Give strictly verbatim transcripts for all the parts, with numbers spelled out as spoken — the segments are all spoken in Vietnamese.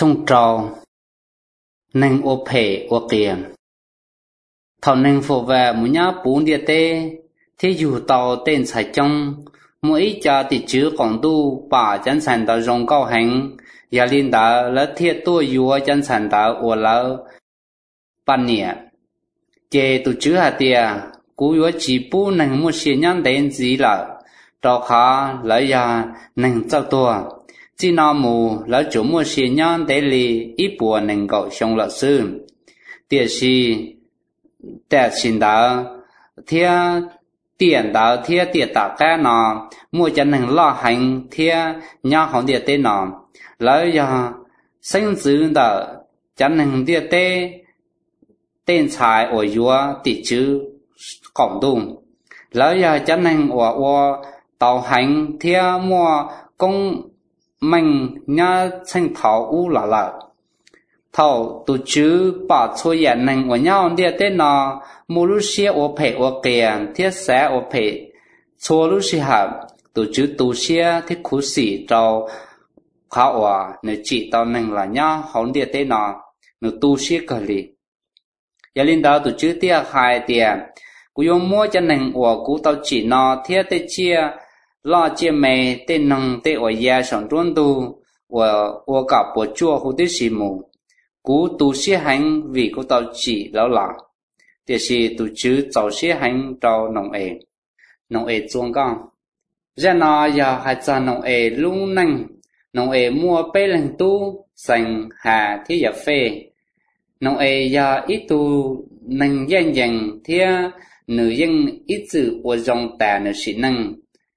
chung trâu nâng ô phê ô kìa thảo nâng phổ về một nhá bốn địa tê thế dù tàu tên xài trong mỗi cha thì chữ còn tu bà chân sản tạo rong cao hành gia linh đã là thiết tôi vua chân sản tạo ở là ban nhẹ chế tu chữ hạt tiề cú vua chỉ bu nâng một xe nhăn đến gì là trao khá lấy ra nâng cho tôi chỉ nào mù lấy chỗ một xe nhăn để li ít bùa nâng cầu xong là sư tiề siแต่สินดาเทียเตียนดาเทียเตียตาแก่นอมัวจะหนึ่งล่อหังเทียย่าของเดียเตนอแล้วยาซึ่งจื้อดาจะหนึ่งเดียเตเต้นชายอยัวติดจื้อกล่องดุงแล้วยาจะหนึ่งว่าว่าเต่าหังเทียมัวกงมันย่าซึ่งเผาอู้หล่าหล่าthầu tu chữ bảo cho nhận năng của nhau địa tên nó mua lúc xia ở phê ở kia thiết sẽ ở phê cho lúc xia hàm tu chữ tu xia thiết khu sĩ trâu khảo à nếu chỉ tao năng là nhau hỏng địa tên nó nếu tu xia cả li giờ linh đạo tu chữ tia hai tia cú用mua cho năng của cú tao chỉ nó thiết tê chia lo chia mày tên năng tê ở nhà sống tuân tu của của cả bộ chùa khu tê xì mù cú tu sĩ hành vì cú tao chỉ lão là, thì是tu chữ giáo sĩ hành trao nông ế, nông ế chuông con, ra nó giờ hai cha nông ế lung năng, nông ế mua bê lần tu, sành hà thì giờ phê, nông ế giờ ít tu năng dân dân thì nữ dân ít chữ ở trong tà nữ sĩ năng,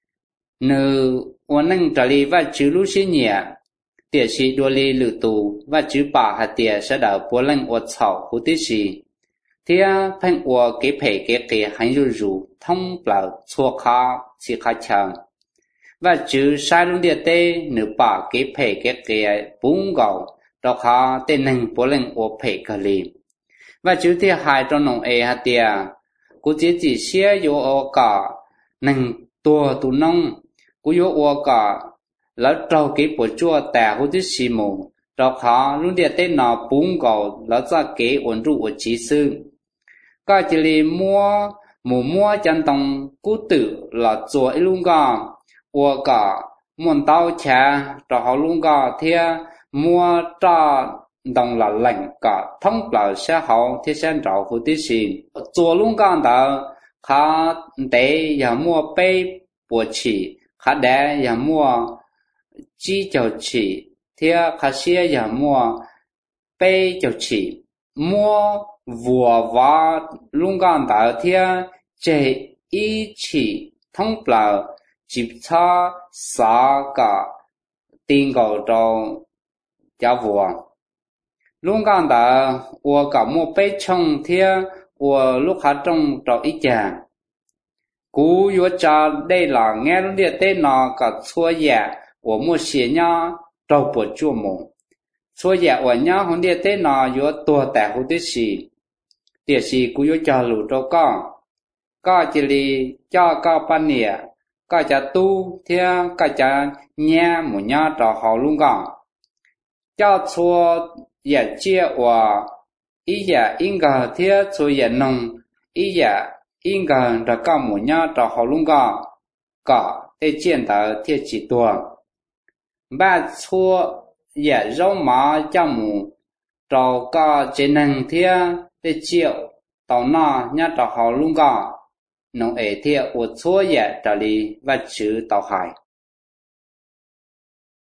nữ ở năng trả lý và chữ lúc sĩ nhẹ. Tiệt sĩ đua li lử tù và chữ bà hạt tiệt sẽ đào bố lăng ở草 hữu tiết sĩ. Thì phanh ở kế phê kế kế hành rù rù thông bảo chua khá chỉ khá chẳng. Và chữ sai luôn địa tê nữ bà kế phê kế kế bún gạo đó khá tên nâng bố lăng ở phê cơ lì. Và chữ thứ hai trong nông ê hạt tiệt cú chỉ chỉ xe vô ở cả nâng tua tu nông cú vô ở cả lỡ trâu cái bộ chua tè hút xì mù trâu khó luôn địa tên nó bún gạo lỡ ra cái ổn trụ ở chỉ sư cái chỉ li mua mù mua chân tông cú tử là chuỗi luôn cả của cả muốn tao chả trâu họ luôn cả thì mua trà đồng là lạnh cả thông là sẽ hậu thì sẽ trâu hút xì chuỗi luôn cả đó khá để giờ mua bê bộ chỉ khá để giờ mua chỉ cho chỉ theo khá xe giờ mua bê cho chỉ mua vừa và luôn gan đạo theo chế ý chỉ thông bảo chỉ cha sa cả tiền cầu trong giá vừa luôn gan đạo của cả mua bê trong theo của lúc hát trong trong ít chàng cú yếu cha đây là nghe luôn địa tên nó cả xua dạ我们写呢找不着么，所以我呢红的在那有多大好的事，但是古有家路着讲，家这里家家半年，家家都天家家年么年找好路讲，家错也接我，一也应该天做也弄，一也应该着干么年找好路讲，家得见到天几多。ba chua ye rau má chăm mù trâu cá chế năng thia để chịu tàu na nhát trâu hào lung cả nông ế thia ở chua ye trả lý và chữ tàu hải